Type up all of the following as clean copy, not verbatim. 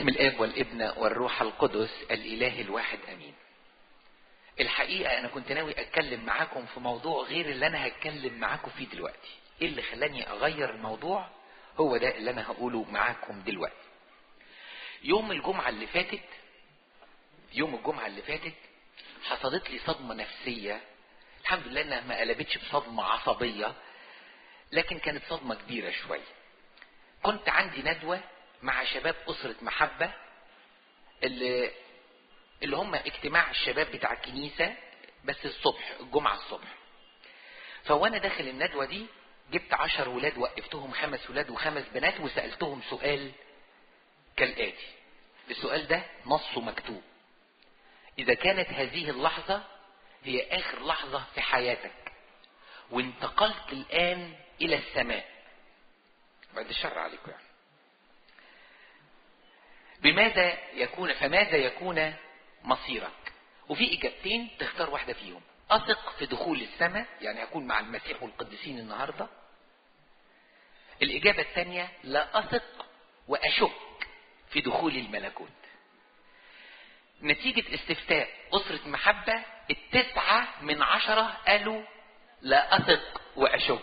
باسم الاب والابن والروح القدس الاله الواحد امين. الحقيقة انا كنت ناوي اتكلم معاكم في موضوع غير اللي انا هتكلم معاكم فيه دلوقتي. ايه اللي خلاني اغير الموضوع؟ هو ده اللي انا هقوله معاكم دلوقتي. يوم الجمعة اللي فاتت حصلت لي صدمة نفسية. الحمد لله انها ما قلبتش بصدمة عصبية، لكن كانت صدمة كبيرة شوية. كنت عندي ندوة مع شباب أسرة محبة اللي هم اجتماع الشباب بتاع الكنيسة، بس الجمعة الصبح. فوانا داخل الندوة دي جبت 10 ولاد، وقفتهم 5 ولاد و5 بنات، وسألتهم سؤال كالآتي. السؤال ده نصه مكتوب: إذا كانت هذه اللحظة هي آخر لحظة في حياتك وانتقلت الآن إلى السماء، بعد الشر عليكم يعني، فماذا يكون مصيرك؟ وفي إجابتين تختار واحدة فيهم: أثق في دخول السماء، يعني أكون مع المسيح والقديسين النهاردة. الإجابة الثانية: لا أثق وأشك في دخول الملكوت. نتيجة استفتاء أسرة محبة 9 من 10 قالوا لا أثق وأشك.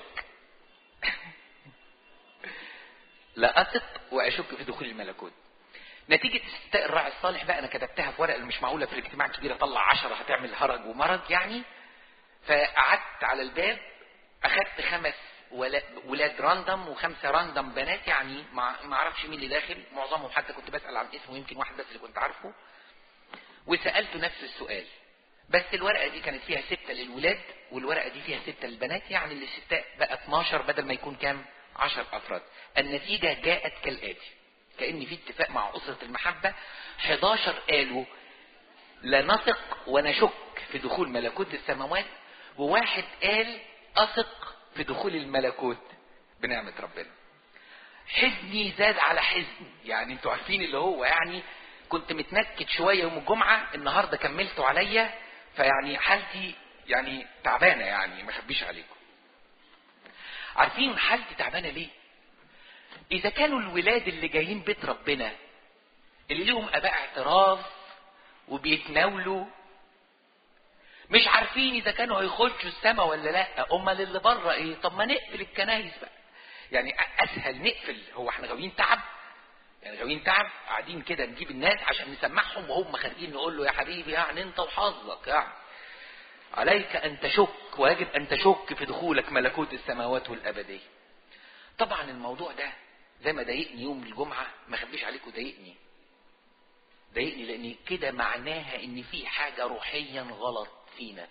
لا أثق وأشك في دخول الملكوت. نتيجة استفتاء الراعي الصالح بقى، أنا كتبتها في ورقة، مش معقولة في الاجتماع الكبير أطلع 10 هتعمل هرج ومرج يعني. فقعدت على الباب، أخدت 5 ولاد راندم و5 راندم بنات، يعني ما أعرفش مين اللي داخل، معظمهم حتى كنت بسأل عن اسمه، يمكن واحد بس اللي كنت عارفه، وسألته نفس السؤال. بس الورقة دي كانت فيها 6 للولاد والورقة دي فيها 6 للبنات، يعني الاستفتاء بقى 12 بدل ما يكون كام؟ 10 أفراد. النتيجة جاءت كالآتي: كأن في اتفاق مع أسرة المحبة. 11 قالوا لا نثق ونشك في دخول ملكوت السماوات، وواحد قال أثق في دخول الملكوت بنعمة ربنا. حزني زاد على حزن، يعني انتوا عارفين اللي هو يعني كنت متنكد شوية يوم الجمعة، النهاردة كملتوا عليا، فيعني حالتي يعني تعبانة، يعني ما اخبيش عليكم. عارفين حالتي تعبانة ليه؟ إذا كانوا الولاد اللي جايين بيت ربنا اللي ليهم آباء اعتراف وبيتناولوا مش عارفين إذا كانوا هيخشوا السماء ولا لا، أمال اللي بره إيه؟ طب ما نقفل الكنايس بقى، يعني أسهل نقفل. هو احنا غاويين تعب؟ يعني غاويين تعب قاعدين كده نجيب الناس عشان نسمعهم وهم خارجين نقول له يا حبيبي يعني انت وحظك، يعني عليك ان تشك، ويجب ان تشك في دخولك ملكوت السماوات والابديه. طبعا الموضوع ده زي ما ضايقني يوم الجمعه، ما اخبيش عليكم ضايقني لان كده معناها ان في حاجه روحيا غلط فينا.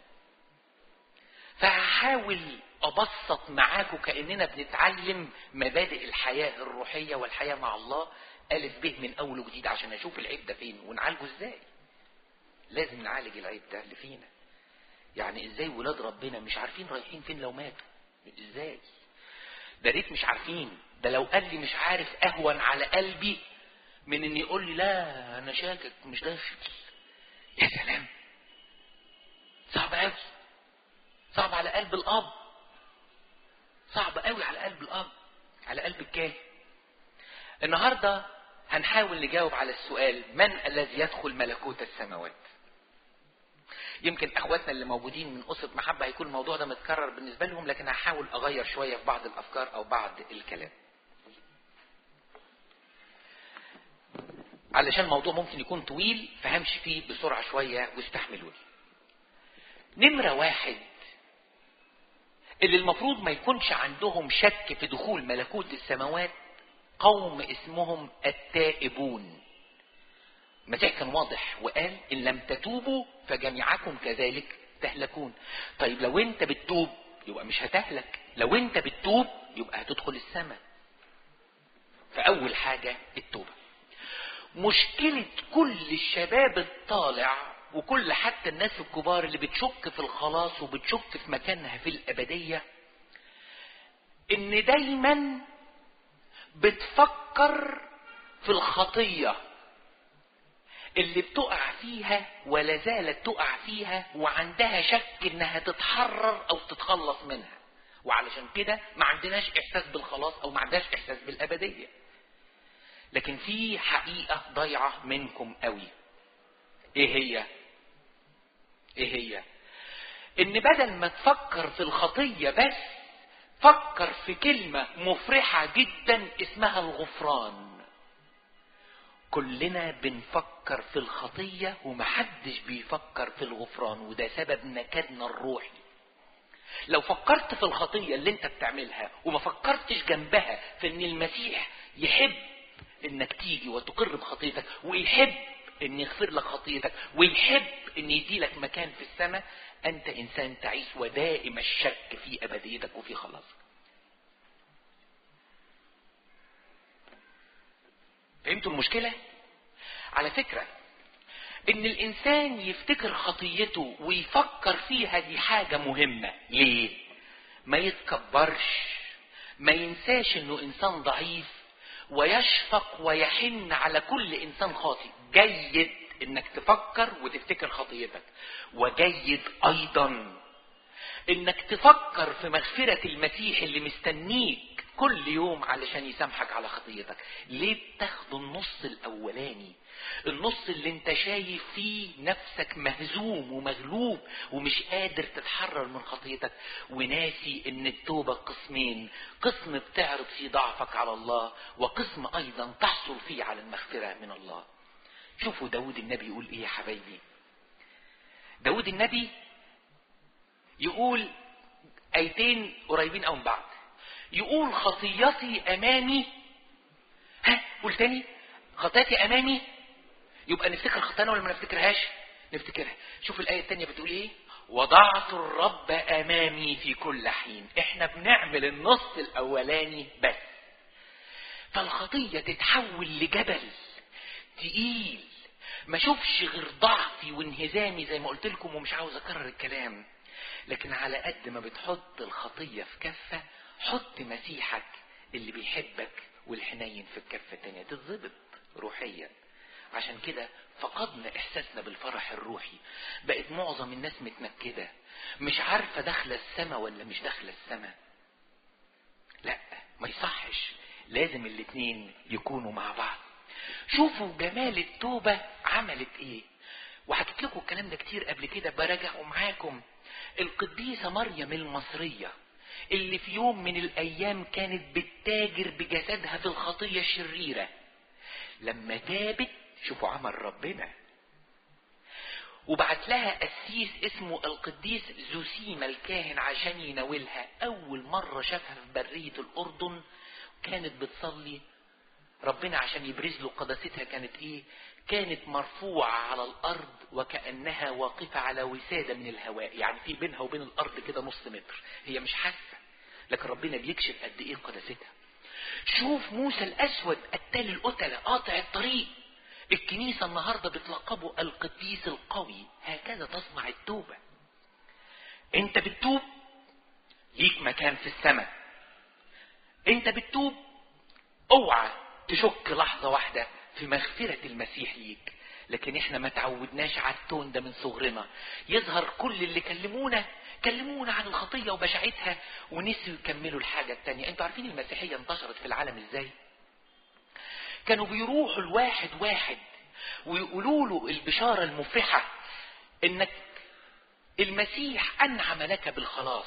فهحاول ابسط معاكم كاننا بنتعلم مبادئ الحياه الروحيه والحياه مع الله ألف به من أول وجديد، عشان أشوف العيب ده فين ونعالجه إزاي. لازم نعالج العيب ده اللي فينا. يعني إزاي ولاد ربنا مش عارفين رايحين فين لو ماتوا؟ إزاي؟ ده ريت مش عارفين. ده لو قال لي مش عارف أهون على قلبي من إن يقول لي لا أنا شاكك مش داخل. يا سلام، صعب قوي، صعب على قلب الأب، صعب قوي على قلب الأب، على قلب الكاهن. النهارده هنحاول نجاوب على السؤال: من الذي يدخل ملكوت السماوات؟ يمكن اخواتنا اللي موجودين من أسرة محبة هيكون الموضوع ده متكرر بالنسبة لهم، لكن هحاول اغير شوية في بعض الافكار او بعض الكلام، علشان الموضوع ممكن يكون طويل فهمشي فيه بسرعة شوية واستحملوني. نمرة 1 اللي المفروض ما يكونش عندهم شك في دخول ملكوت السماوات قوم اسمهم التائبون. المسيح كان واضح وقال: إن لم تتوبوا فجميعكم كذلك تهلكون. طيب لو انت بتتوب يبقى مش هتهلك، لو انت بتتوب يبقى هتدخل السماء. فأول حاجة التوبة. مشكلة كل الشباب الطالع وكل حتى الناس الكبار اللي بتشك في الخلاص وبتشك في مكانها في الأبدية، إن دايما بتفكر في الخطية اللي بتقع فيها ولا زالت تقع فيها، وعندها شك انها تتحرر او تتخلص منها، وعلشان كده ما عندناش احساس بالخلاص او ما عندناش احساس بالابدية. لكن في حقيقة ضايعة منكم قوي. ايه هي؟ ان بدل ما تفكر في الخطية بس، فكر في كلمة مفرحة جدا اسمها الغفران. كلنا بنفكر في الخطية ومحدش بيفكر في الغفران، وده سبب نكدنا الروحي. لو فكرت في الخطية اللي انت بتعملها وما فكرتش جنبها في ان المسيح يحب انك تيجي وتقر بخطيتك، ويحب ان يغفر لك خطيتك، ويحب ان يديلك مكان في السماء، انت انسان تعيش ودائم الشك في ابديتك وفي خلاصك. فهمتوا المشكلة؟ على فكرة ان الانسان يفتكر خطيته ويفكر فيها دي حاجة مهمة. ليه؟ ما يتكبرش، ما ينساش انه انسان ضعيف، ويشفق ويحن على كل انسان خاطئ. جيد انك تفكر وتفتكر خطيتك، وجيد ايضا انك تفكر في مغفرة المسيح اللي مستنيك كل يوم علشان يسامحك على خطيتك. ليه بتاخد النص الاولاني، النص اللي انت شايف فيه نفسك مهزوم ومغلوب ومش قادر تتحرر من خطيتك، وناسي ان التوبة قسمين، قسم بتعرض فيه ضعفك على الله، وقسم ايضا تحصل فيه على المغفرة من الله. شوفوا داود النبي يقول ايه يا حبايبي. داود النبي يقول ايتين قريبين او من بعض، يقول خطيتي امامي. قول تاني، خطيتي امامي. يبقى نفتكر خطانا ولا ما نفتكرهاش؟ نفتكرها. شوف الايه التانية بتقول ايه، وضعت الرب امامي في كل حين. احنا بنعمل النص الاولاني بس، فالخطية تتحول لجبل تقيل ما شوفش غير ضعفي وانهزامي زي ما قلت لكم، ومش عاوز اكرر الكلام. لكن على قد ما بتحط الخطية في كفة، حط مسيحك اللي بيحبك والحنين في الكفة التانية، تتظبط روحيا. عشان كده فقدنا احساسنا بالفرح الروحي. بقت معظم الناس متنكدة، مش عارفة داخلة السما ولا مش داخلة السما. لا، ما يصحش، لازم الاتنين يكونوا مع بعض. شوفوا جمال التوبة عملت ايه. وحكيت لكم الكلام ده كتير قبل كده، براجعه معاكم. القديسة مريم المصرية اللي في يوم من الايام كانت بتتاجر بجسدها في الخطية الشريرة، لما تابت شوفوا عمل ربنا، وبعت لها قسيس اسمه القديس زوسيما الكاهن عشان يناولها. اول مرة شافها في برية الاردن كانت بتصلي ربنا عشان يبرز له قداستها. كانت ايه؟ كانت مرفوعة على الارض وكأنها واقفة على وسادة من الهواء، يعني في بينها وبين الارض كده نص متر، هي مش حاسة، لكن ربنا بيكشف قد ايه قداستها. شوف موسى الاسود قتال القتلة قاطع الطريق، الكنيسة النهاردة بتلقبه القديس القوي. هكذا تصنع التوبة. انت بتتوب ليك مكان في السماء، انت بتتوب اوعى تشك لحظة واحدة في مغفرة المسيح ليك. لكن احنا ما تعودناش على التون ده من صغرنا. يظهر كل اللي كلمونا عن الخطية وبشاعتها ونسوا يكملوا الحاجة التانية. انتوا عارفين المسيحية انتشرت في العالم ازاي؟ كانوا بيروحوا الواحد واحد ويقولوا له البشارة المفرحة انك المسيح انعم لك بالخلاص.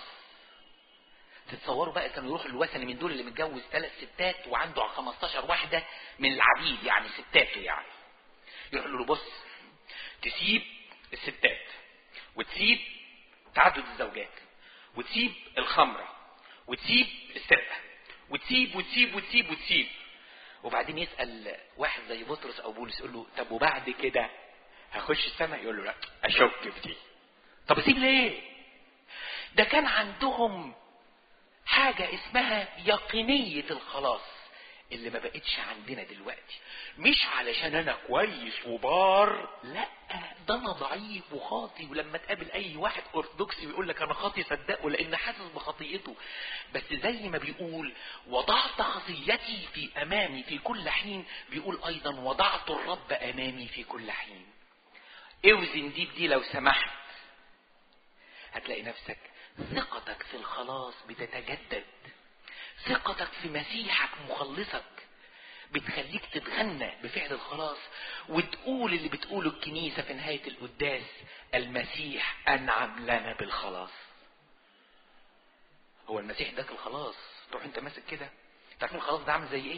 تتصوروا بقى كانوا يروحوا الوثني من دول اللي متجوز 3 ستات وعنده 15 واحدة من العبيد، يعني ستاته، يعني يقولوا له بص، تسيب الستات وتسيب تعدد الزوجات وتسيب الخمرة وتسيب السرقة وتسيب وتسيب وتسيب وتسيب. وبعدين يسأل واحد زي بطرس او بولس يقول له طب وبعد كده هخش السماء؟ يقول له لا، اشك في دي. طب اسيب ليه؟ ده كان عندهم حاجة اسمها يقينية الخلاص اللي ما بقتش عندنا دلوقتي. مش علشان انا كويس وبار، لا، ده انا ضعيف وخاطي، ولما تقابل اي واحد ارثوذكسي بيقول لك انا خاطي صدقه لان حاسس بخطيته. بس زي ما بيقول وضعت خطيتي في امامي في كل حين، بيقول ايضا وضعت الرب امامي في كل حين. اوزن دي بدي لو سمحت، هتلاقي نفسك ثقتك في الخلاص بتتجدد، ثقتك في مسيحك مخلصك. بتخليك تتغنى بفعل الخلاص وتقول اللي بتقوله الكنيسة في نهاية القداس: المسيح أنعم لنا بالخلاص. هو المسيح اداك الخلاص، تروح انت ماسك كده. تعرفين الخلاص ده عامل زي ايه؟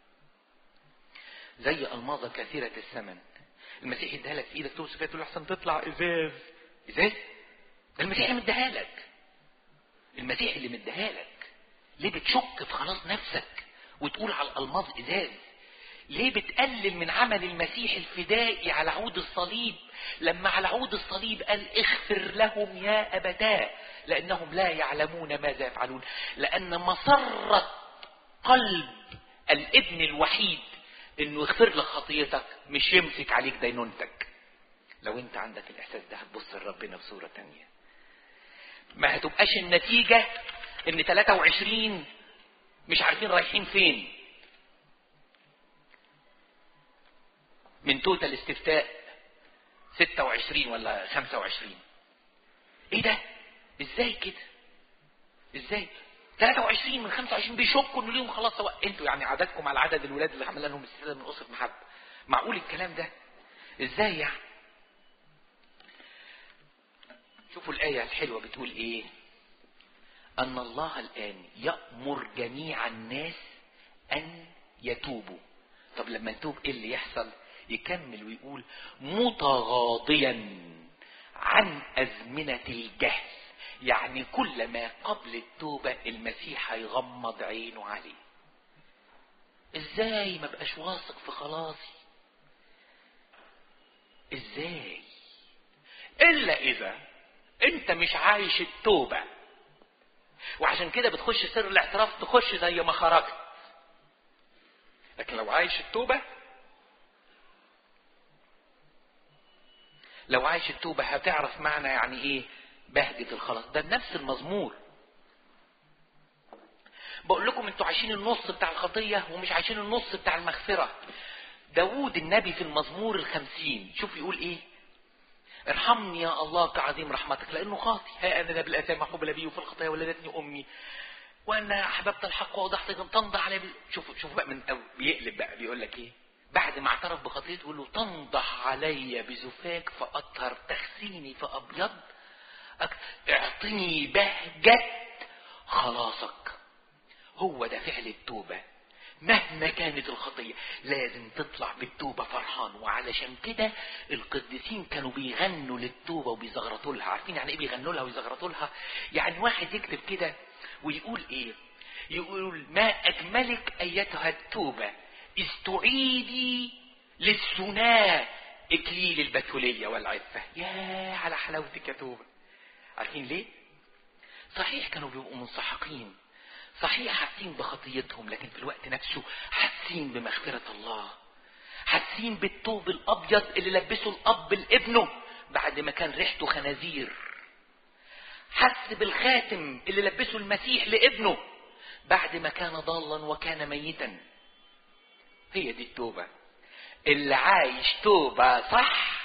زي الماظة كثيرة الثمن. المسيح يديها لك في ايدك توصف فيها تقول له احسن تطلع ازاز. ازاز؟ ده المسيح اللي مديها لك. المسيح اللي مديها لك. ليه بتشك في خلاص نفسك وتقول على الالماظ ازاز؟ ليه بتقلل من عمل المسيح الفدائي على عود الصليب، لما على عود الصليب قال: اغفر لهم يا أبتاه لأنهم لا يعلمون ماذا يفعلون؟ لأن مسرة قلب الابن الوحيد انه يغفر لك خطيتك، مش يمسك عليك دينونتك. لو انت عندك الاحساس ده هتبص لربنا بصورة تانية. ما هتبقاش النتيجة ان 23 مش عارفين رايحين فين. من توتال استفتاء 26 ولا 25. ايه ده؟ ازاي كده؟ ازاي 23 من 25 بيشكوا انه ليهم خلاص؟ سواء انتوا يعني عددكم على عدد الولاد اللي عملنا لهم استفاده من اسره محبه. معقول الكلام ده؟ ازاي يعني؟ شوفوا الايه الحلوه بتقول ايه: ان الله الان يأمر جميع الناس ان يتوبوا. طب لما نتوب ايه اللي يحصل؟ يكمل ويقول: متغاضيا عن ازمنه الجهل. يعني كل ما قبل التوبة المسيح هيغمض عينه عليه. ازاي ما بقاش واثق في خلاصي؟ ازاي؟ الا اذا انت مش عايش التوبة، وعشان كده بتخش سر الاعتراف تخش زي ما خرجت. لكن لو عايش التوبة، لو عايش التوبة هتعرف معنى يعني ايه بهجة الخلاص. ده نفس المزمور. بقول لكم انتوا عايشين النص بتاع الخطية ومش عايشين النص بتاع المغفرة. داود النبي في المزمور 50 شوف يقول ايه: ارحمني يا الله كعظيم رحمتك لانه خاطي، ها انا بالاثام محبوب بي وفي الخطايا ولدتني امي وانا احببت الحق ووضحت تنضح علي شوف بقى من بيقلب بقى بيقول لك ايه بعد ما اعترف بخطيته؟ يقول له: تنضح علي بزفاك فاطهر، تغسلني فابيض، اعطني بهجة خلاصك. هو ده فعل التوبة. مهما كانت الخطية لازم تطلع بالتوبة فرحان. وعلشان كده القديسين كانوا بيغنوا للتوبة وبيزغرطوا لها. عارفين يعني ايه بيغنوا لها ويزغرطوا لها؟ يعني واحد يكتب كده ويقول ايه؟ يقول: ما اجملك ايتها التوبة اذ تعيدي للسناة اكليل البتولية والعفة. يا على حلاوتك يا توبة. عارفين ليه؟ صحيح كانوا بيبقوا منسحقين، صحيح حاسين بخطيتهم، لكن في الوقت نفسه حاسين بمغفرة الله، حاسين بالثوب الابيض اللي لبسه الاب لابنه بعد ما كان ريحته خنازير، حس بالخاتم اللي لبسه المسيح لابنه بعد ما كان ضالا وكان ميتا. هي دي التوبة. اللي عايش توبة صح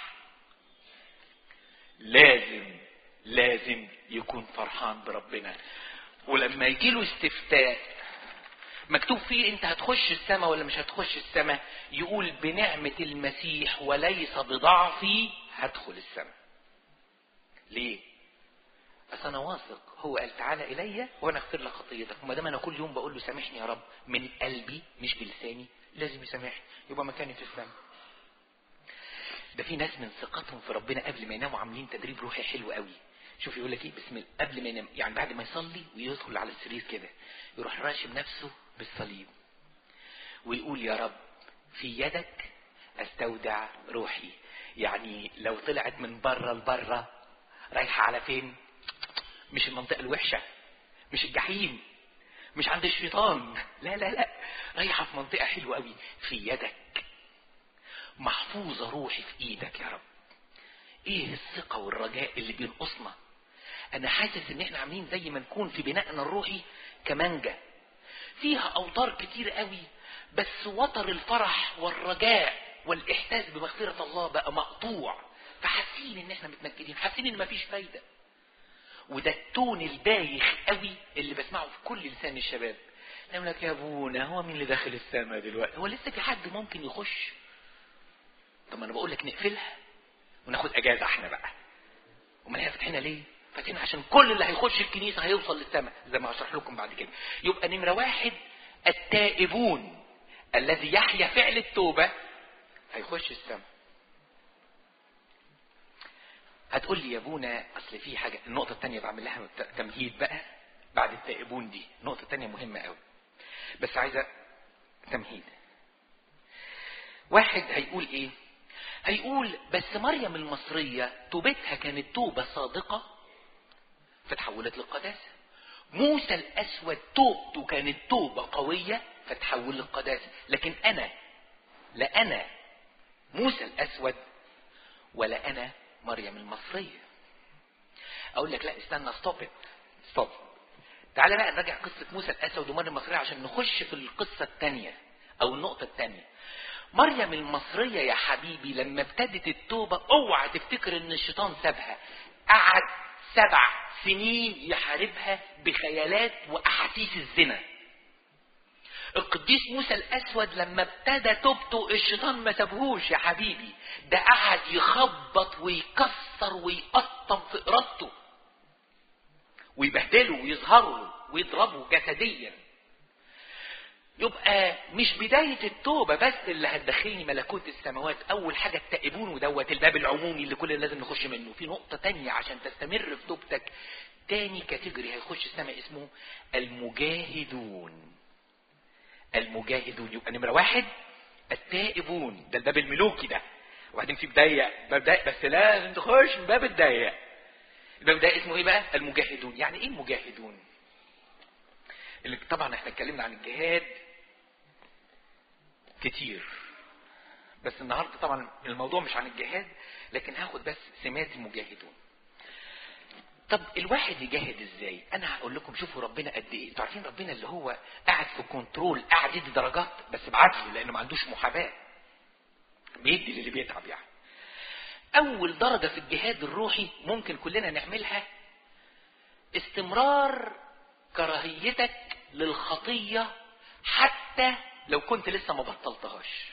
لازم يكون فرحان بربنا. ولما يجيله استفتاء مكتوب فيه انت هتخش السماء ولا مش هتخش السماء، يقول: بنعمة المسيح وليس بضعفي هدخل السماء. ليه؟ اصل انا واثق هو قال: تعالى الي وانا اغفر لك خطيتك. وما دام انا كل يوم بقول له سامحني يا رب من قلبي مش بلساني، لازم يسامحني، يبقى مكاني في السماء. ده في ناس من ثقتهم في ربنا قبل ما يناموا عاملين تدريب روحي حلو قوي. شوف يقول لك ايه قبل ما ينام، يعني بعد ما يصلي ويدخل على السرير كده يروح راشم نفسه بالصليب ويقول: يا رب في يدك استودع روحي. يعني لو طلعت من بره لبره رايحه على فين؟ مش المنطقه الوحشه، مش الجحيم، مش عند الشيطان، لا رايحه في منطقه حلوه قوي. في يدك محفوظه روحي في ايدك يا رب. ايه الثقه والرجاء اللي بينقصنا؟ انا حاسس ان احنا عاملين زي ما نكون في بنائنا الروحي كمانجة فيها اوتار كتير قوي، بس وتر الفرح والرجاء والاحساس بمغفرة الله بقى مقطوع، فحاسين ان احنا متنكدين، حاسين ان مفيش فايدة. وده التون البايخ قوي اللي بسمعه في كل لسان الشباب: يقول لك يا ابونا هو مين اللي داخل السماء دلوقتي؟ هو لسه في حد ممكن يخش؟ طب ما انا بقول لك نقفلها وناخد اجازه احنا بقى. امال هي فاتحينها ليه؟ فاتحينها عشان كل اللي هيخش الكنيسه هيوصل للسماء زي ما هشرح لكم بعد كده. يبقى نمره واحد التائبون الذي يحيا فعل التوبه هيخش السماء. هتقول لي يا ابونا اصل في حاجه، النقطه الثانيه بعمل لها تمهيد بقى بعد التائبون دي، نقطه ثانيه مهمه قوي بس عايزه تمهيد. واحد هيقول ايه؟ هيقول بس مريم المصريه توبتها كانت توبه صادقه فتحولت للقداسه. موسى الاسود توبته كانت توبه قويه فتحول للقداسه. لكن انا لا انا موسى الاسود ولا انا مريم المصريه. اقول لك لا استنى، ستوب. تعالى بقى نراجع قصه موسى الاسود ومريم المصريه عشان نخش في القصه الثانيه او النقطه الثانيه. مريم المصريه يا حبيبي لما ابتدت التوبه اوعى تفتكر ان الشيطان سابها. قعد 7 سنين يحاربها بخيالات واحاسيس الزنا. القديس موسى الاسود لما ابتدى توبته الشيطان ما سابهوش يا حبيبي، ده قعد يخبط ويكسر ويقطم في ارادته ويبهدله ويظهر له ويضربه جسديا. يبقى مش بداية التوبة بس اللي هتدخلني ملكوت السماوات. اول حاجة التائبون ودوت الباب العمومي اللي كلنا لازم نخش منه. في نقطة تانية عشان تستمر في توبتك، تاني كاتيجوري هيخش السماء اسمه المجاهدون. يبقى نمرة واحد التائبون، ده الباب الملوكي ده، وبعدين في باب ضيق بس لازم تخش من باب الضيق. الباب ده اسمه ايه بقى؟ المجاهدون. يعني ايه المجاهدون؟ اللي طبعا احنا اتكلمنا عن الجهاد كتير بس النهارده طبعا الموضوع مش عن الجهاد، لكن هاخد بس سمات المجاهدون. طب الواحد يجاهد ازاي؟ انا هقول لكم شوفوا ربنا قد ايه. انتوا عارفين ربنا اللي هو قاعد في كنترول، قاعد يدي درجات بس بعدل لانه ما عندوش محاباه، بيدي للي بيتعب. يعني اول درجه في الجهاد الروحي ممكن كلنا نعملها استمرار كراهيتك للخطيه حتى لو كنت لسه ما بطلتهاش.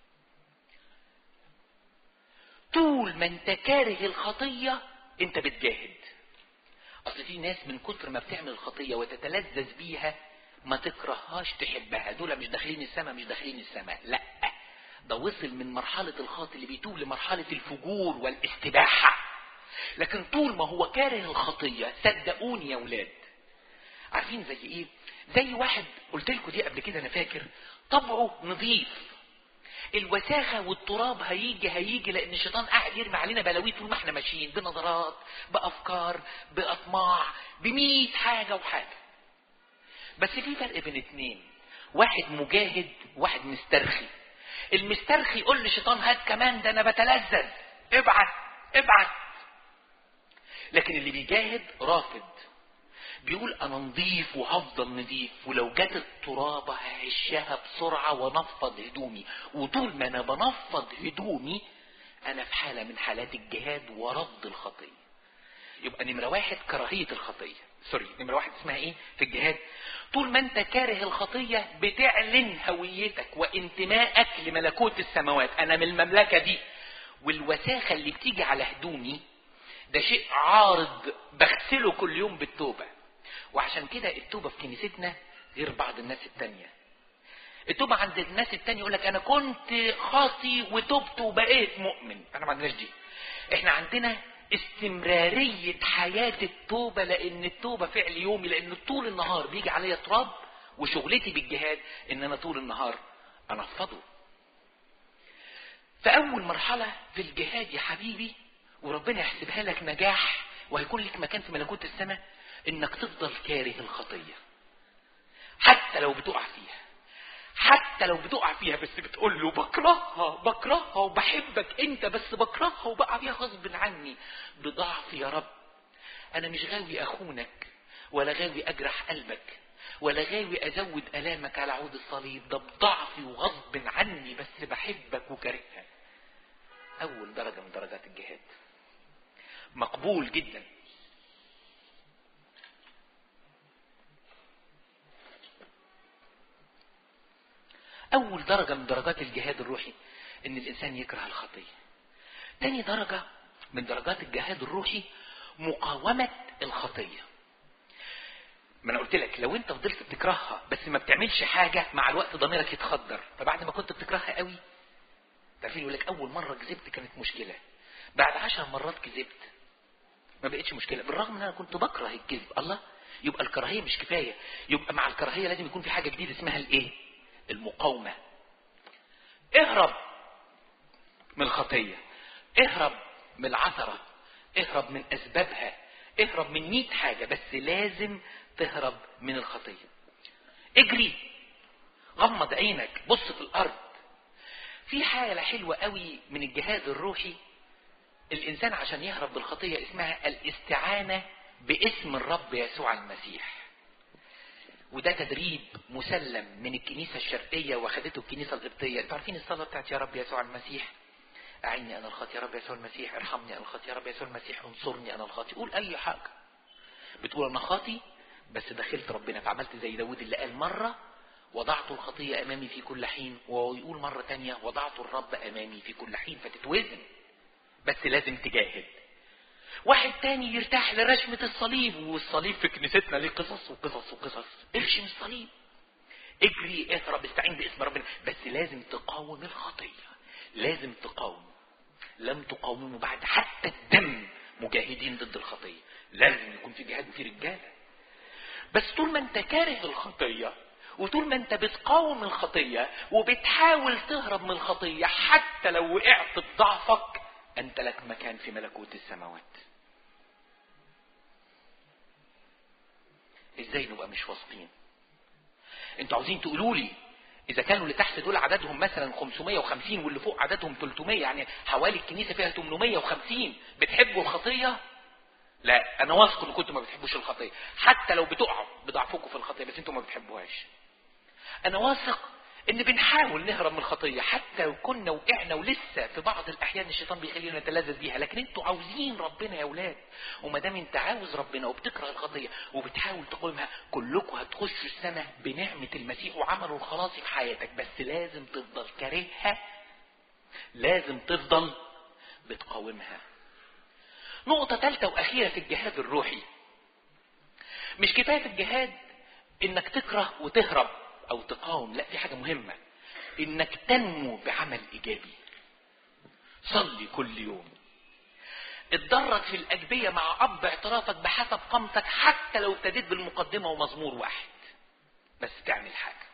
طول ما انت كاره الخطيه انت بتجاهد. اصل في ناس من كتر ما بتعمل الخطيه وتتلذذ بيها ما تكرههاش تحبها. دول مش داخلين السماء، لا، ده وصل من مرحله الخاطئ اللي بيتوب لمرحله الفجور والاستباحه. لكن طول ما هو كاره الخطيه صدقوني يا ولاد، عارفين زي ايه؟ زي واحد قلت لكم دي قبل كده انا فاكر، طبعه نظيف، الوساخه والتراب هيجي لان الشيطان قاعد يرمي علينا بلاوي طول ما احنا ماشيين، بنظرات، بافكار، باطماع، ب100 حاجه وحاجه. بس في فرق بين اتنين، واحد مجاهد وواحد مسترخي. المسترخي يقول للشيطان هات كمان، ده انا بتلذذ، ابعت. لكن اللي بيجاهد رافض، بيقول انا نظيف وهفضل نظيف، ولو جت الترابه ههشها بسرعه ونفض هدومي. وطول ما انا بنفض هدومي انا في حاله من حالات الجهاد ورد الخطيه. يبقى نمره واحد كراهيه الخطيه، نمره واحد اسمها ايه في الجهاد؟ طول ما انت كاره الخطيه بتعلن هويتك وانتمائك لملكوت السماوات. انا من المملكه دي، والوساخه اللي بتيجي على هدومي ده شيء عارض بغسله كل يوم بالتوبه. وعشان كده التوبه في كنيستنا غير بعض الناس التانية. التوبه عند الناس التانية يقول لك انا كنت خاطي وتوبت وبقيت مؤمن. احنا ما عندناش دي. احنا عندنا استمراريه حياه التوبه، لان التوبه فعل يومي، لان طول النهار بيجي عليا تراب وشغلتي بالجهاد ان انا طول النهار انفضه. فاول مرحله في الجهاد يا حبيبي، وربنا يحسبها لك نجاح وهيكون لك مكان في ملكوت السماء، انك تفضل كاره الخطيه حتى لو بتقع فيها بس بتقول له بكرهها وبحبك انت، بس بكرهها وبقع فيها غصب عني بضعف. يا رب انا مش غاوي اخونك ولا غاوي اجرح قلبك ولا غاوي ازود الامك على عود الصليب، ده بضعفي وغصب عني بس بحبك وكارهها. اول درجه من درجات الجهاد مقبول جدا. اول درجة من درجات الجهاد الروحي ان الانسان يكره الخطية. تاني درجة من درجات الجهاد الروحي مقاومة الخطية. ما انا قلت لك لو انت فضلت بتكرهها بس ما بتعملش حاجة، مع الوقت ضميرك يتخدر، فبعد ما كنت بتكرهها قوي، تعرفين يقول لك اول مرة كذبت كانت مشكلة، بعد 10 مرات كذبت ما بقتش مشكلة، بالرغم ان انا كنت بكره الكذب. الله، يبقى الكراهية مش كفاية، يبقى مع الكراهية لازم يكون في حاجة جديدة اسمها الايه؟ المقاومة. اهرب من الخطية، اهرب من العثرة، اهرب من اسبابها، اهرب من 100 حاجة، بس لازم تهرب من الخطية. اجري، غمض عينك، بص في الارض. في حالة حلوة قوي من الجهاد الروحي الانسان عشان يهرب بالخطية اسمها الاستعانة باسم الرب يسوع المسيح. وده تدريب مسلم من الكنيسة الشرقية واخدته الكنيسة القبطية. انتوا عارفين الصلاة بتاعت يا رب يسوع المسيح، اعيني انا الخاطئ يا رب يسوع المسيح، ارحمني انا الخاطئ يا رب يسوع المسيح، انصرني انا الخاطئ. قول اي حاجة، بتقول انا خاطئ بس دخلت ربنا، فعملت زي داود اللي قال مرة وضعت الخطية امامي في كل حين، ويقول مرة تانية وضعت الرب امامي في كل حين. فتتوزن، بس لازم تجاهد. واحد تاني يرتاح لرشمة الصليب، والصليب في كنيستنا ليه قصص وقصص وقصص. ارشم الصليب، اجري، اهرب، استعين باسم ربنا، بس لازم تقاوم الخطية، لازم تقاوم. لم تقاوموا بعد حتى الدم مجاهدين ضد الخطية. لازم يكون في جهاد وفي رجالة. بس طول ما انت كاره الخطية وطول ما انت بتقاوم الخطية وبتحاول تهرب من الخطية حتى لو وقعت بضعفك، انت لك مكان في ملكوت السماوات. ازاي نبقى مش واثقين؟ انتوا عاوزين تقولوا لي اذا كانوا اللي تحت دول عددهم مثلا 550 واللي فوق عددهم 300، يعني حوالي الكنيسة فيها 850، بتحبوا الخطية؟ لا، انا واثق ان كنتوا ما بتحبوش الخطية، حتى لو بتقعوا بضعفكم في الخطية بس انتوا ما بتحبوهاش. انا واثق ان بنحاول نهرب من الخطية حتى لو كنا وقعنا، ولسه في بعض الاحيان الشيطان بيخلينا نتلذذ بيها، لكن انتوا عاوزين ربنا يا اولاد. وما دام انت عاوز ربنا وبتكره الخطية وبتحاول تقاومها، كلكم هتخشوا السماء بنعمة المسيح وعمله الخلاصي في حياتك. بس لازم تفضل كارهها، لازم تفضل بتقاومها. نقطة ثالثة واخيرة في الجهاد الروحي، مش كفاية في الجهاد انك تكره وتهرب او تقاوم، لا، في حاجة مهمة، انك تنمو بعمل ايجابي. صلي كل يوم، اتدرج في الاجبية مع اب اعترافك بحسب قامتك، حتى لو ابتديت بالمقدمة ومزمور واحد، بس تعمل حاجة.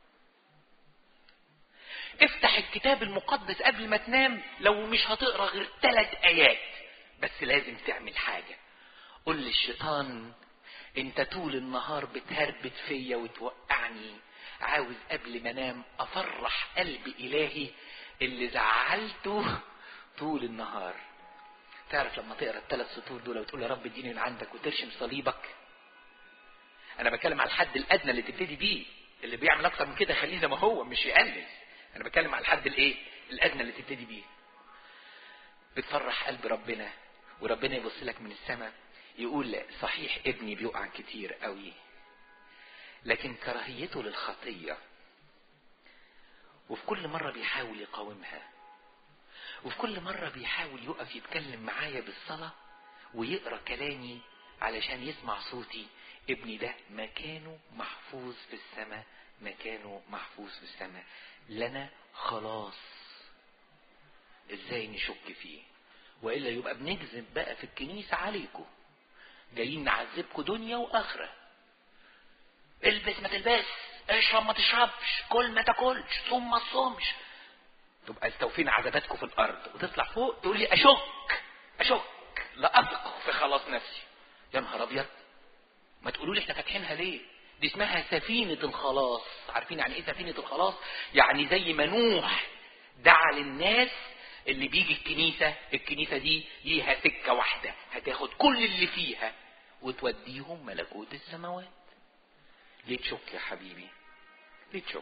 افتح الكتاب المقدس قبل ما تنام، لو مش هتقرأ غير 3 آيات، بس لازم تعمل حاجة. قل للشيطان انت طول النهار بتهربت فيا وتوقعني، عاوز قبل ما انام افرح قلب الهي اللي زعلته طول النهار. تعرف لما تقرا ال3 سطور دول وتقول يا رب اديني من عندك وترشم صليبك، انا بتكلم على الحد الادنى اللي تبتدي بيه، اللي بيعمل اكتر من كده خليه زي ما هو مش يقلل. انا بتكلم على الحد الايه الادنى اللي تبتدي بيه. بتفرح قلب ربنا، وربنا يبص لك من السماء يقول صحيح ابني بيقع كتير قوي، لكن كراهيته للخطية وفي كل مرة بيحاول يقاومها، وفي كل مرة بيحاول يقف يتكلم معايا بالصلاة ويقرأ كلامي علشان يسمع صوتي. ابني ده مكانه محفوظ في السماء، مكانه محفوظ في السماء، لنا خلاص. ازاي نشك فيه؟ وإلا يبقى بنكذب بقى في الكنيسة عليكم، جايين نعذبكم دنيا وآخرة. البس ما تلبس، اشرب ما تشربش، كل ما تاكلش، صوم ما تصومش. تبقى استوفين عذاباتكم في الارض وتطلع فوق تقول لي اشك لا اثق في خلاص نفسي. يا نهار ابيض، ما تقولوا لي احنا فاتحينها ليه؟ دي اسمها سفينة الخلاص. عارفين يعني ايه سفينة الخلاص؟ يعني زي ما نوح دعا للناس اللي بيجي الكنيسة دي ليها سكة واحدة هتاخد كل اللي فيها وتوديهم ملكوت السماوات. ليه تشك يا حبيبي؟ ليه تشك؟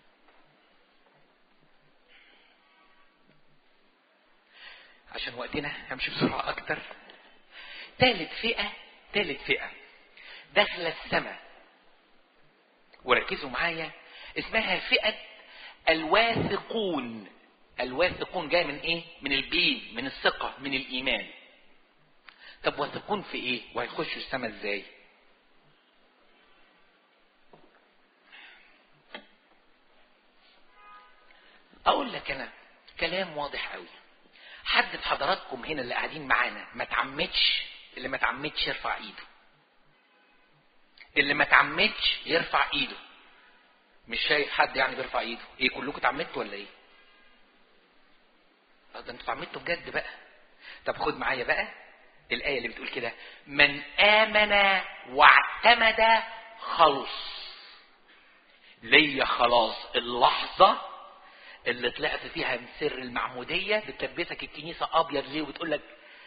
عشان وقتنا همشي بسرعة اكتر. ثالث فئة داخلة السماء، وركزوا معايا، اسمها فئة الواثقون. الواثقون جاي من ايه؟ من البين، من الثقة، من الايمان. طب واثقون في ايه؟ وهيخشوا السماء ازاي؟ اقول لك انا كلام واضح قوي. حد في حضراتكم هنا اللي قاعدين معانا ما تعمدش؟ اللي ما تعمدش يرفع ايده. اللي ما تعمدش يرفع ايده. مش شايف حد يعني بيرفع ايده. ايه كلكم تعمدتوا ولا ايه؟ ده انتوا تعمدتوا بجد بقى. طب خد معايا بقى الآية اللي بتقول كده: من آمن واعتمد خلص. ليا خلاص اللحظة اللي طلعت فيها من سر المعمودية. بتلبسك الكنيسة أبيض ليه وبتقول لك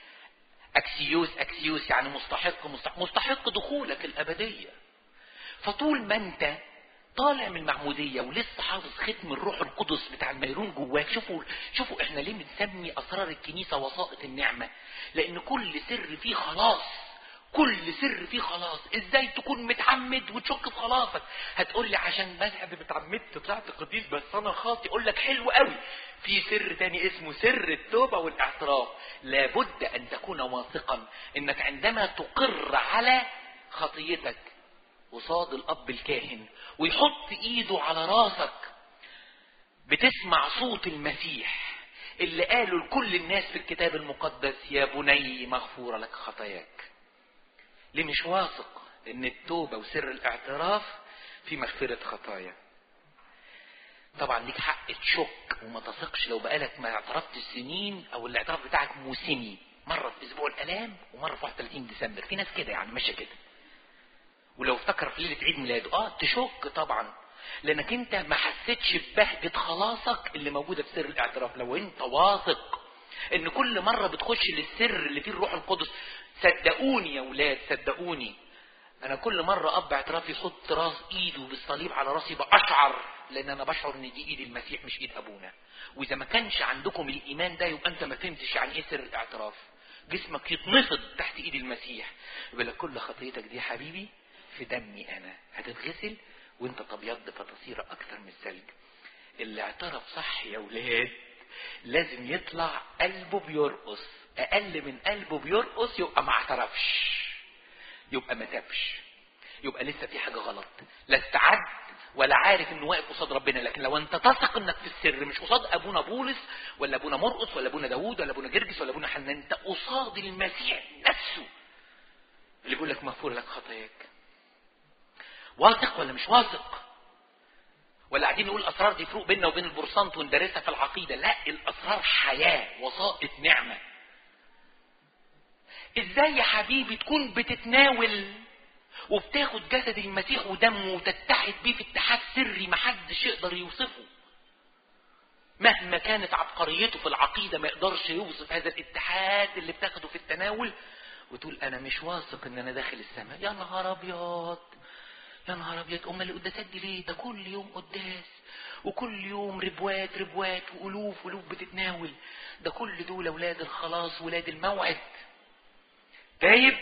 أكسيوس أكسيوس، يعني مستحق دخولك الأبدية. فطول ما أنت طالع من المعمودية ولسه حافظ ختم الروح القدس بتاع الميرون جواك. شوفوا احنا ليه بنسمي اسرار الكنيسة وسائط النعمة؟ لان كل سر فيه خلاص. كل سر فيه خلاص. ازاي تكون متعمد وتشك في خلاصك؟ هتقول لي عشان مذهب اتعمدت طلعت قديس بس انا خاطئ. اقول لك حلو قوي، في سر تاني اسمه سر التوبة والاعتراف. لابد ان تكون واثقا انك عندما تقر على خطيتك وصاد الاب الكاهن ويحط ايده على راسك بتسمع صوت المسيح اللي قاله لكل الناس في الكتاب المقدس: يا بني مغفورة لك خطاياك. ليه مش واثق ان التوبة وسر الاعتراف في مغفرة خطايا؟ طبعا ليك حق تشك وما تثقش لو بقالك ما اعترفتش سنين، او الاعتراف بتاعك موسمي، مرة في اسبوع الالام ومرة في 31 ديسمبر. في ناس كده يعني ماشية كده. ولو افتكر في ليلة عيد ميلاده تشك طبعا، لانك انت ما حسيتش ببهجة خلاصك اللي موجودة في سر الاعتراف. لو انت واثق ان كل مرة بتخش للسر اللي فيه الروح القدس، صدقوني يا ولاد صدقوني، انا كل مرة اب اعترافي يحط راس ايده بالصليب على راسي بأشعر، لان انا بشعر ان دي ايد المسيح مش ايد ابونا. واذا ما كانش عندكم الايمان ده يبقى انت ما فهمتش يعني ايه سر الاعتراف. جسمك يتنفض تحت ايد المسيح، يقول لك كل خطيتك دي يا حبيبي في دمي انا، هتتغسل وانت تبيض فتصير اكثر من الثلج. اللي اعترف صح يا ولاد لازم يطلع قلبه بيرقص. اقل من قلبه بيرقص يبقى ما اعترفش، يبقى ما تابش، يبقى لسه في حاجة غلط. لا استعد ولا عارف انه واقف قصاد ربنا. لكن لو انت تثق انك في السر مش قصاد ابونا بولس ولا ابونا مرقس ولا ابونا داوود ولا ابونا جرجس ولا ابونا حنان، انت قصاد المسيح نفسه اللي بيقول لك مغفور لك خطاياك. واثق ولا مش واثق؟ ولا قاعدين نقول اسرار دي فروق بيننا وبين البورسنت وندرسها في العقيده؟ لا، الاسرار حياه، وسائط نعمه. ازاي يا حبيبي تكون بتتناول وبتاخد جسد المسيح ودمه وتتحد بيه في اتحاد سري محدش يقدر يوصفه؟ مهما كانت عبقريته في العقيده ما يقدرش يوصف هذا الاتحاد اللي بتاخده في التناول. وتقول انا مش واثق ان انا داخل السماء. يا نهار ابيض يا نهار ابيض. امال القداسات دي ليه؟ ده كل يوم قداس وكل يوم ربوات والوف بتتناول. ده كل دول اولاد الخلاص ولاد الموعد. تايب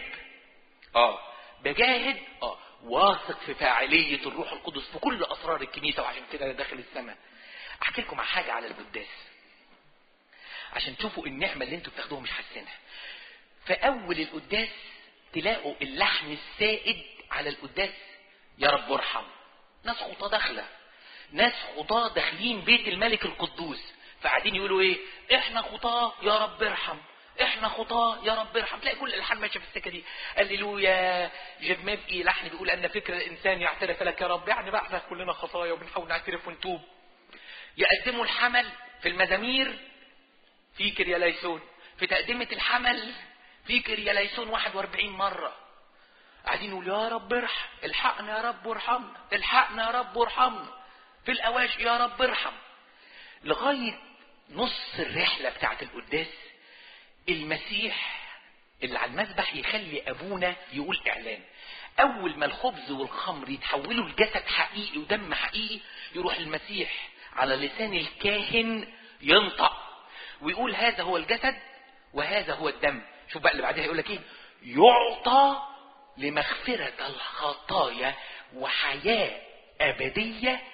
بجاهد واثق في فاعلية الروح القدس في كل اسرار الكنيسة، وعشان كده داخل السماء. احكي لكم عن حاجة على القداس عشان تشوفوا النعمة اللي انتوا بتاخدوها مش حاسينها. في اول القداس تلاقوا اللحن السائد على القداس: يا رب ارحم. ناس خطاة داخلة، ناس خطاة داخلين بيت الملك القدوس، فقاعدين يقولوا ايه؟ احنا خطاة يا رب ارحم، احنا خطاة يا رب ارحم. تلاقي كل الالحان ماشيه في السكه دي. هللويا جبمبقي لحن بيقول ان فكر الانسان يعترف لك يا رب، يعني بقى احنا كلنا خطايا وبنحاول نعترف ونتوب. يقدموا الحمل في المزامير في كرياليسون، في تقدمة الحمل في كرياليسون 41 مرة. قاعدين يقول يا رب ارحم، الحقنا يا رب وارحمنا، الحقنا يا رب وارحمنا، في الاواش يا رب ارحم. لغاية نص الرحلة بتاعت القداس المسيح اللي على المذبح يخلي ابونا يقول اعلان. اول ما الخبز والخمر يتحولوا لجسد حقيقي ودم حقيقي، يروح المسيح على لسان الكاهن ينطق ويقول هذا هو الجسد وهذا هو الدم. شوف بقى اللي بعدها يقول لك ايه: يعطى لمغفرة الخطايا وحياة أبدية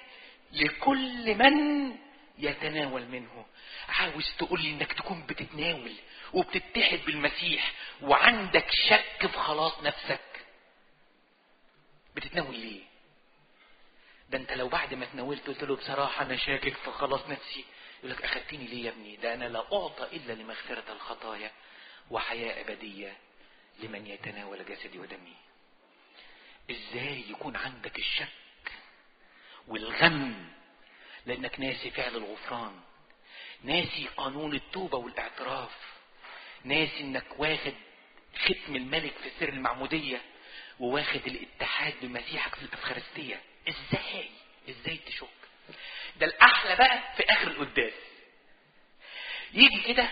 لكل من يتناول منه. عاوز تقول لي انك تكون بتتناول وبتتحد بالمسيح وعندك شك في خلاص نفسك؟ بتتناول ليه؟ ده انت لو بعد ما تناولت قلت له بصراحة انا شاكك في خلاص نفسي، يقول لك اخدتني ليه يا ابني؟ ده انا لا اعطى الا لمغفرة الخطايا وحياة ابدية لمن يتناول جسدي ودمي. ازاي يكون عندك الشك والغم؟ لانك ناسي فعل الغفران، ناسي قانون التوبة والاعتراف، ناسي انك واخد ختم الملك في سر المعمودية وواخد الاتحاد بمسيحك في الافخارستية. ازاي تشك؟ ده الاحلى بقى في اخر القداس يجي كده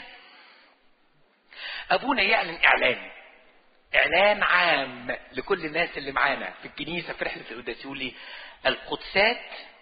ابونا يعلن اعلان عام لكل الناس اللي معانا في الكنيسة في رحلة القداس. يقول لي القدسات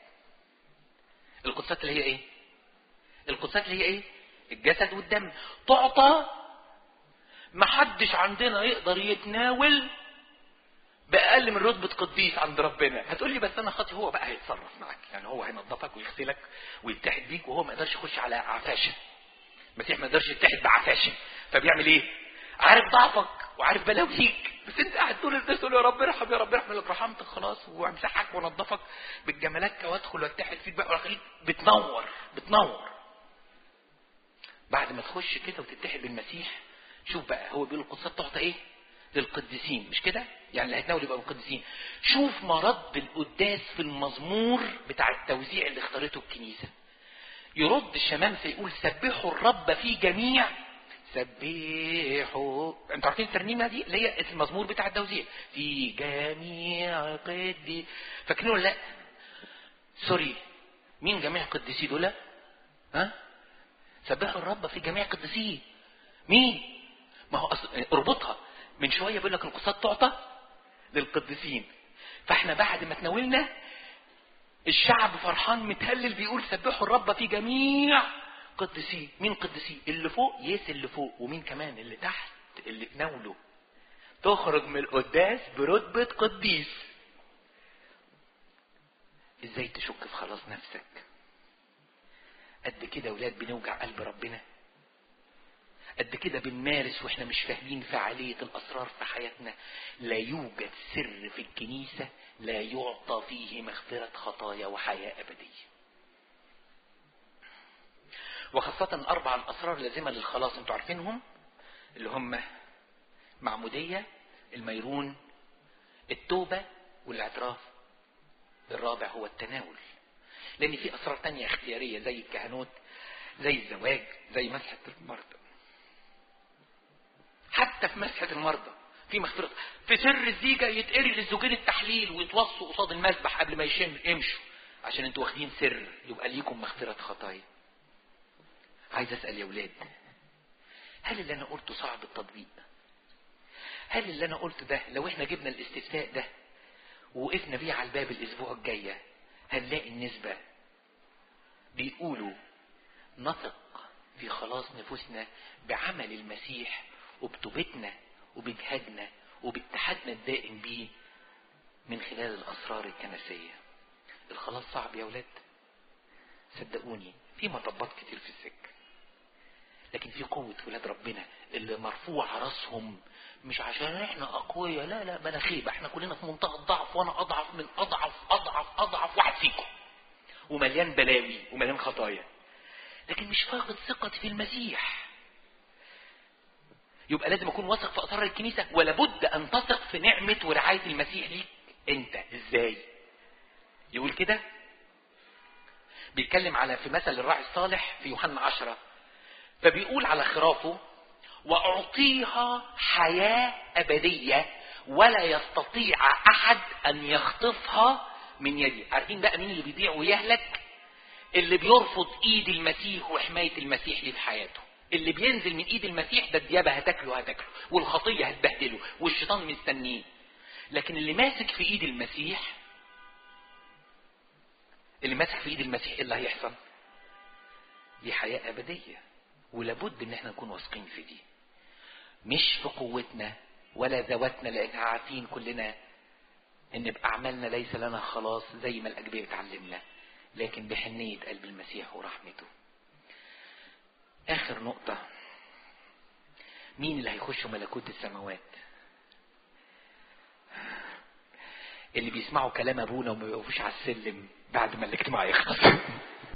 اللي هي ايه؟ القدسات اللي هي ايه؟ الجسد والدم تعطى. محدش عندنا يقدر يتناول بأقل من رتبة قديس عند ربنا. هتقول لي بس انا خاطي. هو بقى هيتصرف معاك، يعني هو هينظفك ويغسلك ويتحد بيك، وهو ما يقدرش يخش على عفاشة. المسيح ما يقدرش يتحد بعفاشة، فبيعمل ايه؟ عارف ضعفك وعارف بلاويك، بس انت قاعد طول الناس تقول يا رب ارحم يا رب ارحم. لك رحمتك خلاص وامسحك وانضفك بالجمالات وادخل واتحد فيك بقى واخليك بتنور. بعد ما تخش كده وتتحد بالمسيح، شوف بقى هو بيقول القدسات تعطى ايه؟ للقديسين، مش كده؟ يعني اللي هيتناول يبقى القديسين. شوف مرد القداس في المزمور بتاع التوزيع اللي اختارته الكنيسة. يرد الشمامسة يقول سبحوا الرب في جميع، سبحوا. انتوا عارفين الترنيمة دي اللي هي المزمور بتاع التوزيع في جميع قدي. فاكرين ولا لا؟ سوري، مين جميع قديسي دول؟ ها؟ سبحوا الرب في جميع قدسيه. مين؟ ما هو اربطها من شوية بيقول لك القدسات تعطى للقديسين. فاحنا بعد ما تناولنا الشعب فرحان متهلل بيقول سبحوا الرب في جميع قدسيه. مين قدسيه؟ اللي فوق يس اللي فوق، ومين كمان؟ اللي تحت اللي تناولوا. تخرج من القداس برتبة قديس. ازاي تشك في خلاص نفسك؟ قد كده اولاد بنوجع قلب ربنا، قد كده بنمارس واحنا مش فاهمين فعالية الاسرار في حياتنا. لا يوجد سر في الكنيسة لا يعطى فيه مغفرة خطايا وحياة ابدية. وخاصة الاربع الاسرار لازمة للخلاص انتوا عارفينهم، اللي هم معمودية، الميرون، التوبة، والاعتراف. الرابع هو التناول. لان في اسرار تانية اختيارية زي الكهنوت، زي الزواج، زي مسحة المرضى. حتى في مسحة المرضى في مغفرة. في سر الزيجة يتقري للزوجين التحليل ويتوصوا قصاد المذبح قبل ما يمشوا، عشان انتوا واخدين سر يبقى ليكم مغفرة خطايا. عايز اسأل يا ولاد، هل اللي انا قلته صعب التطبيق؟ هل اللي انا قلته ده لو احنا جبنا الاستفتاء ده ووقفنا بيه على الباب الاسبوع الجاي هنلاقي النسبة بيقولوا نثق في خلاص نفوسنا بعمل المسيح وبتوبتنا وبجهادنا وباتحادنا الدائم بيه من خلال الاسرار الكنسية. الخلاص صعب يا ولاد، صدقوني في مطبات كتير في السكة، لكن في قوة ولاد ربنا اللي مرفوع راسهم مش عشان احنا اقوياء، لا بلا خيبة، احنا كلنا في منطقة الضعف، وانا اضعف من اضعف واحد فيكم، ومليان بلاوي ومليان خطايا، لكن مش فاقد ثقتي في المسيح. يبقى لازم اكون واثق في اسرار الكنيسة، ولا بد ان تثق في نعمة ورعاية المسيح ليك انت. ازاي يقول كده؟ بيتكلم على في مثل الراعي الصالح في يوحنا 10، فبيقول على خرافه واعطيها حياة ابدية ولا يستطيع احد ان يخطفها من يدي. عارفين بقى مين اللي بيضيع ويهلك؟ اللي بيرفض ايد المسيح وحماية المسيح ليه في حياته. اللي بينزل من ايد المسيح ده الديابة هتاكله والخطية هتبهدله والشيطان مستنيه. لكن اللي ماسك في ايد المسيح، ايه اللي هيحصل؟ دي حياة ابدية. ولابد ان احنا نكون واثقين في دي، مش في قوتنا ولا ذواتنا، لان عارفين كلنا ان باعمالنا ليس لنا خلاص زي ما الاجبيه بتعلمنا، لكن بحنية قلب المسيح ورحمته. اخر نقطة، مين اللي هيخشوا ملكوت السماوات؟ اللي بيسمعوا كلام ابونا وما بيقفوش على السلم بعد ما الاجتماع يخلص.